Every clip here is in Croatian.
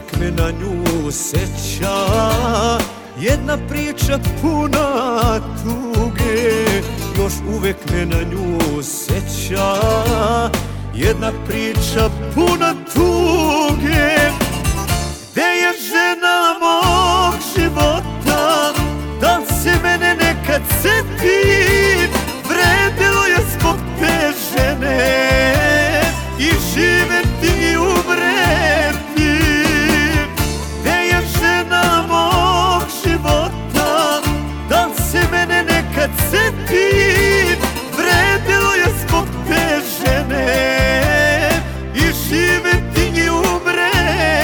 uvek me na nju seća. Jedna priča puna tuge, još uvek me na nju seća. Jedna priča puna tuge, gde je žena mog života, da li se mene nekad seti? Vredilo je zbog te žene i živeti i umreti. Gde je žena mog života, da li se mene nekad seti? Vredilo je zbog te žene i živeti i umreti.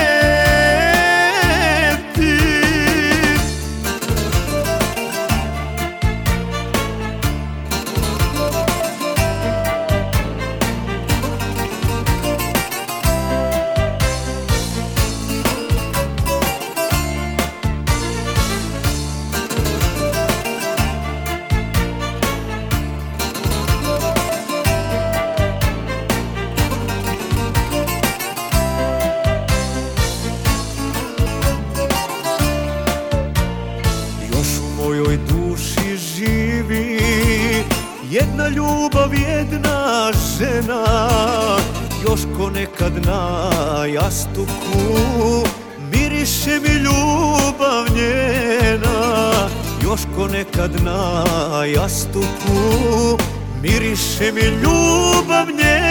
Mojoj duši živi jedna ljubav, jedna žena. Još ko nekad na jastuku miriše mi ljubav njena. Još ko nekad na jastuku miriše mi ljubav njena.